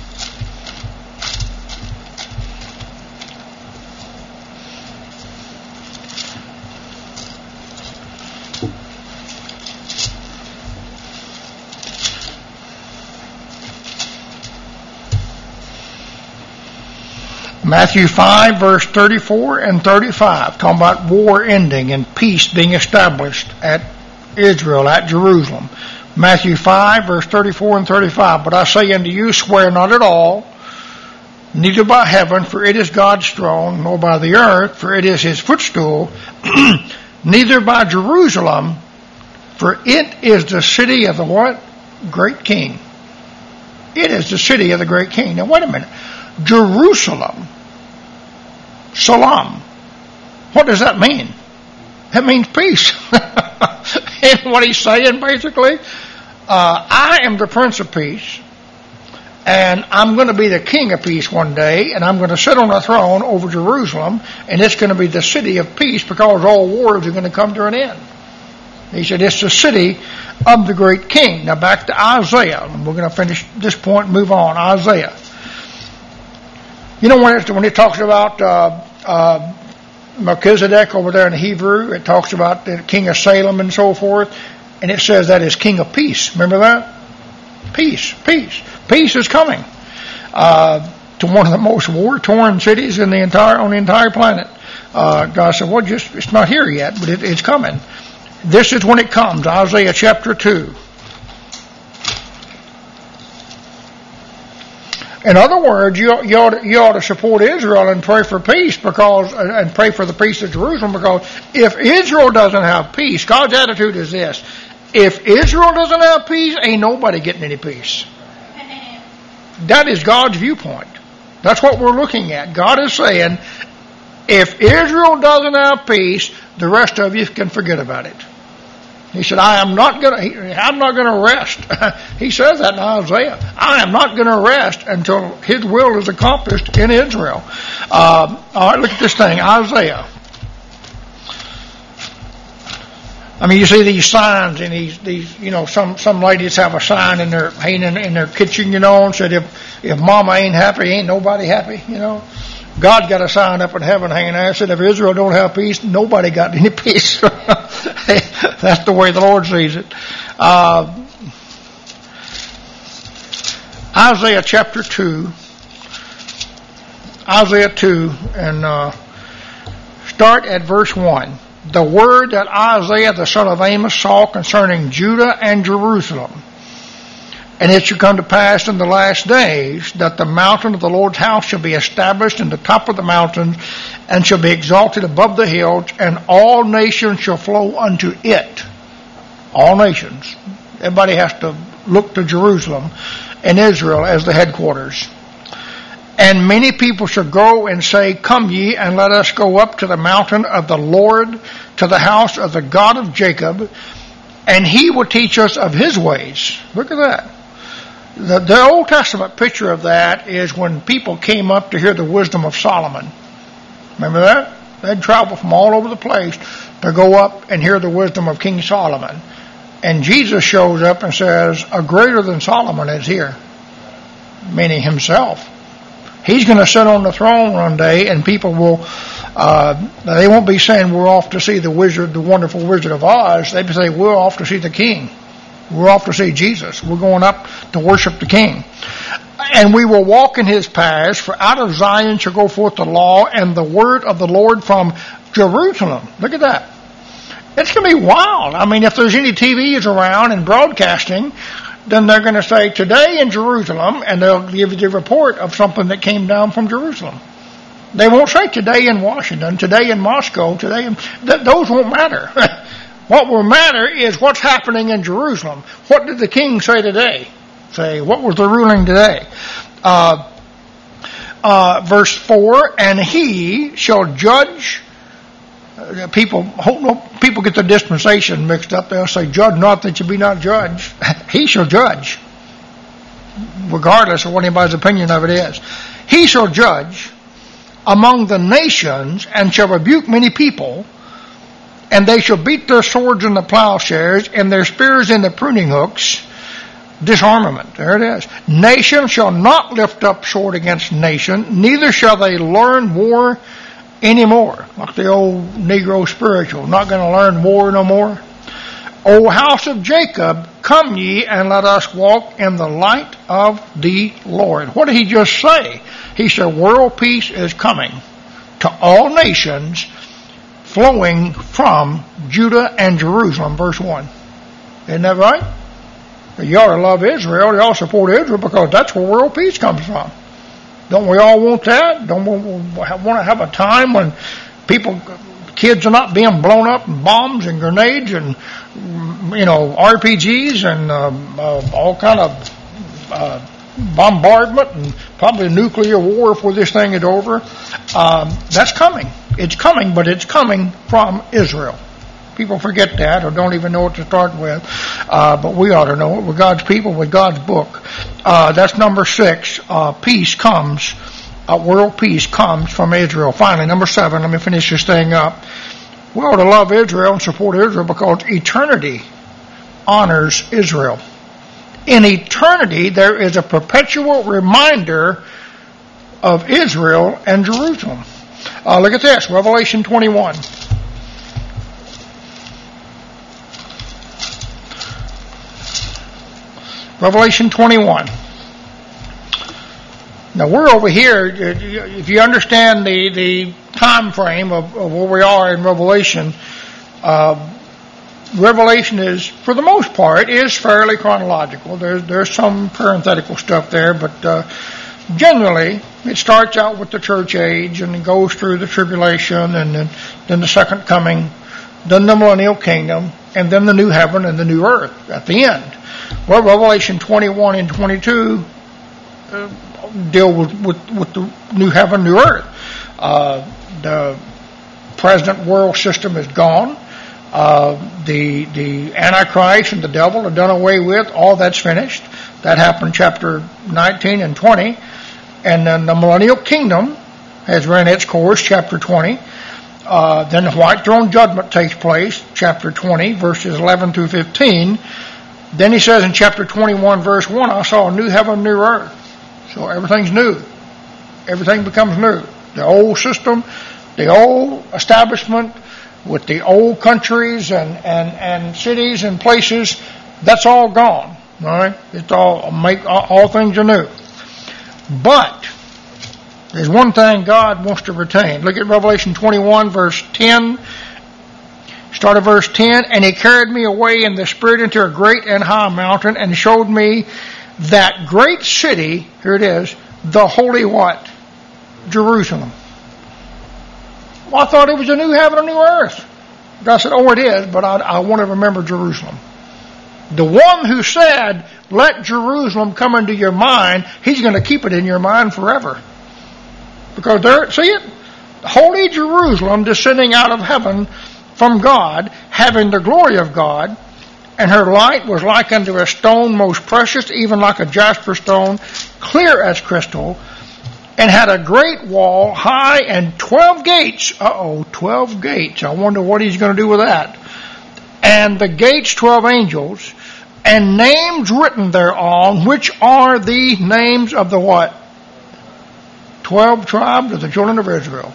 Matthew 5, verse 34 and 35, talking about war ending and peace being established at Israel, at Jerusalem. Matthew 5, verse 34 and 35. But I say unto you, swear not at all, neither by heaven, for it is God's throne, nor by the earth, for it is his footstool, neither by Jerusalem, for it is the city of the what? Great King. It is the city of the great King. Now wait a minute. Jerusalem. Salam. What does that mean? It means peace. And what he's saying basically, I am the Prince of Peace, and I'm going to be the King of Peace one day, and I'm going to sit on a throne over Jerusalem, and it's going to be the city of peace because all wars are going to come to an end. He said it's the city of the great King. Now back to Isaiah. We're going to finish this point and move on. Isaiah. You know when it talks about Melchizedek over there in Hebrew, it talks about the king of Salem and so forth, and it says that is king of peace. Remember that? Peace, peace. Peace is coming to one of the most war-torn cities on the entire planet. God said, well, it's not here yet, but it's coming. This is when it comes. Isaiah chapter 2. In other words, you ought to support Israel and pray for peace and pray for the peace of Jerusalem, because if Israel doesn't have peace, God's attitude is this: if Israel doesn't have peace, ain't nobody getting any peace. That is God's viewpoint. That's what we're looking at. God is saying, if Israel doesn't have peace, the rest of you can forget about it. He said, I'm not going to rest. He says that in Isaiah. I am not going to rest until his will is accomplished in Israel. All right, look at this thing, Isaiah. I mean, you see these signs, and these some ladies have a sign in their hanging in their kitchen, and said, if Mama ain't happy, ain't nobody happy, God got a sign up in heaven hanging there. Said, if Israel don't have peace, nobody got any peace. That's the way the Lord sees it. Isaiah chapter 2. Isaiah 2, and start at verse 1. The word that Isaiah the son of Amos saw concerning Judah and Jerusalem. And it shall come to pass in the last days that the mountain of the Lord's house shall be established in the top of the mountains, and shall be exalted above the hills, and all nations shall flow unto it. All nations. Everybody has to look to Jerusalem and Israel as the headquarters. And many people shall go and say, come ye, and let us go up to the mountain of the Lord, to the house of the God of Jacob, and he will teach us of his ways. Look at that. The Old Testament picture of that is when people came up to hear the wisdom of Solomon. Remember that? They'd travel from all over the place to go up and hear the wisdom of King Solomon. And Jesus shows up and says, a greater than Solomon is here, meaning himself. He's going to sit on the throne one day, and people will, they won't be saying we're off to see the wonderful Wizard of Oz. They'd say we're off to see the King. We're off to see Jesus. We're going up to worship the King. And we will walk in his paths, for out of Zion shall go forth the law and the word of the Lord from Jerusalem. Look at that. It's going to be wild. I mean, if there's any TVs around and broadcasting, then they're going to say, today in Jerusalem, and they'll give you the report of something that came down from Jerusalem. They won't say today in Washington, today in Moscow, those won't matter. What will matter is what's happening in Jerusalem. What did the king say today? What was the ruling today? Verse 4, and he shall judge. People get the dispensation mixed up. They'll say, judge not that you be not judged. He shall judge, regardless of what anybody's opinion of it is. He shall judge among the nations, and shall rebuke many people, and they shall beat their swords in the plowshares, and their spears in the pruning hooks. Disarmament. There it is. Nation shall not lift up sword against nation, neither shall they learn war anymore. Like the old Negro spiritual. Not going to learn war no more. O house of Jacob, come ye, and let us walk in the light of the Lord. What did he just say? He said, world peace is coming to all nations, flowing from Judah and Jerusalem, verse 1. Isn't that right? You ought to love Israel. You ought to support Israel because that's where world peace comes from. Don't we all want that? Don't we want to have a time when kids are not being blown up in bombs and grenades and, RPGs and all kind of bombardment and probably nuclear war before this thing is over? That's coming. It's coming, but it's coming from Israel. People forget that or don't even know what to start with. But we ought to know it. We're God's people with God's book. That's number 6. Peace comes. World peace comes from Israel. Finally, number 7. Let me finish this thing up. We ought to love Israel and support Israel because eternity honors Israel. In eternity, there is a perpetual reminder of Israel and Jerusalem. Look at this, Revelation 21. Revelation 21. Now we're over here, if you understand the time frame of where we are in Revelation, Revelation is, for the most part, is fairly chronological. There's some parenthetical stuff there, but generally it starts out with the church age and it goes through the tribulation and then the second coming, then the millennial kingdom, and then the new heaven and the new earth at the end. Well, Revelation 21 and 22 deal with the new heaven, new earth. The present world system is gone. The Antichrist and the devil are done away with. All that's finished. That happened chapter 19 and 20. And then the millennial kingdom has run its course, chapter 20. Then the white throne judgment takes place, chapter 20, verses 11 through 15. Then he says in chapter 21, verse 1, I saw a new heaven, new earth. So everything's new. Everything becomes new. The old system, the old establishment with the old countries and cities and places, that's all gone. All right? It's all things are new. But there's one thing God wants to retain. Look at Revelation 21, verse 10. Start at verse 10. And he carried me away in the spirit into a great and high mountain and showed me that great city, here it is, the holy what? Jerusalem. Well, I thought it was a new heaven and new earth. God said, oh, it is, but I want to remember Jerusalem. The one who said, let Jerusalem come into your mind, he's going to keep it in your mind forever. Because there, see it? Holy Jerusalem descending out of heaven from God, having the glory of God, and her light was like unto a stone most precious, even like a jasper stone, clear as crystal, and had a great wall, high, and 12 gates. 12 gates. I wonder what he's going to do with that. And the gates 12 angels, and names written thereon, which are the names of the what? 12 tribes of the children of Israel.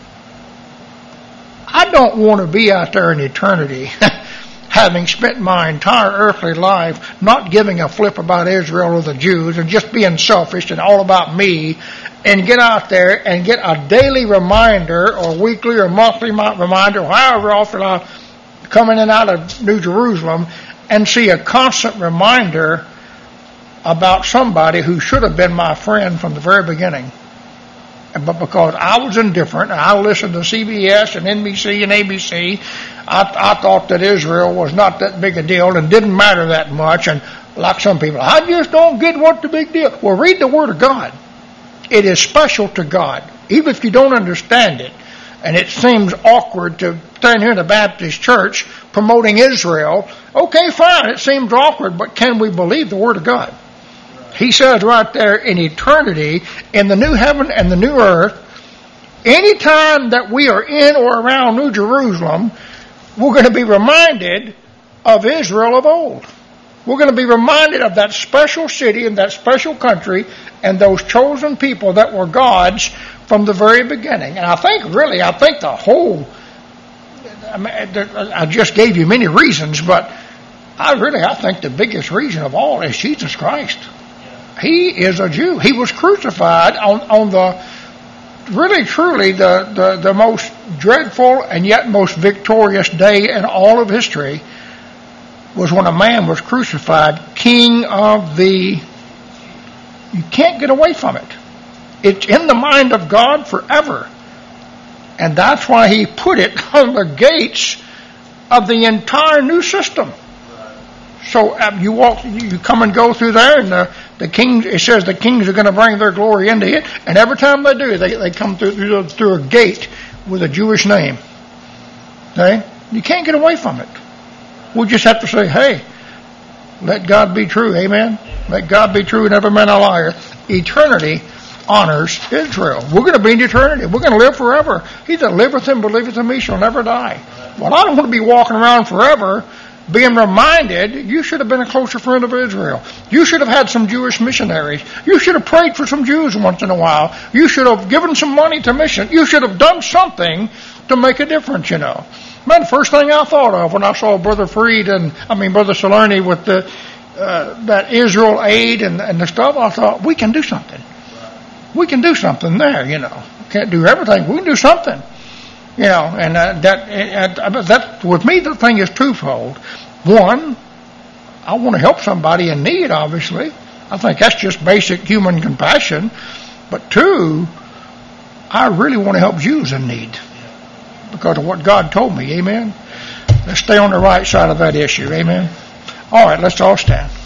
I don't want to be out there in eternity, having spent my entire earthly life not giving a flip about Israel or the Jews and just being selfish and all about me, and get out there and get a daily reminder or weekly or monthly reminder, however often I come in and out of New Jerusalem, and see a constant reminder about somebody who should have been my friend from the very beginning. But because I was indifferent, and I listened to CBS and NBC and ABC, I thought that Israel was not that big a deal and didn't matter that much. And like some people, I just don't get what the big deal. Well, read the Word of God. It is special to God, even if you don't understand it. And it seems awkward to stand here in the Baptist church promoting Israel. Okay, fine, it seems awkward, but can we believe the Word of God? He says right there, in eternity, in the new heaven and the new earth, any time that we are in or around New Jerusalem, we're going to be reminded of Israel of old. We're going to be reminded of that special city and that special country and those chosen people that were God's from the very beginning. And I think the whole, I just gave you many reasons, but I think the biggest reason of all is Jesus Christ. He is a Jew. He was crucified on the really truly the most dreadful and yet most victorious day in all of history. was when a man was crucified, king of the... You can't get away from it. It's in the mind of God forever. And that's why he put it on the gates of the entire new system. So you come and go through there, and the kings, it says the kings are going to bring their glory into it, and every time they do, they come through a gate with a Jewish name. Okay? You can't get away from it. We just have to say, hey, let God be true, amen? Let God be true and every man a liar. Eternity honors Israel. We're going to be in eternity. We're going to live forever. He that liveth and believeth in me shall never die. Well, I don't want to be walking around forever being reminded you should have been a closer friend of Israel. You should have had some Jewish missionaries. You should have prayed for some Jews once in a while. You should have given some money to mission. You should have done something to make a difference, you know. Man, the first thing I thought of when I saw Brother Salerni with that Israel aid and the stuff, I thought, we can do something. We can do something there, you know. Can't do everything. We can do something. You know, and that with me, the thing is twofold. One, I want to help somebody in need, obviously. I think that's just basic human compassion. But two, I really want to help Jews in need because of what God told me. Amen. Let's stay on the right side of that issue. Amen. All right, let's all stand.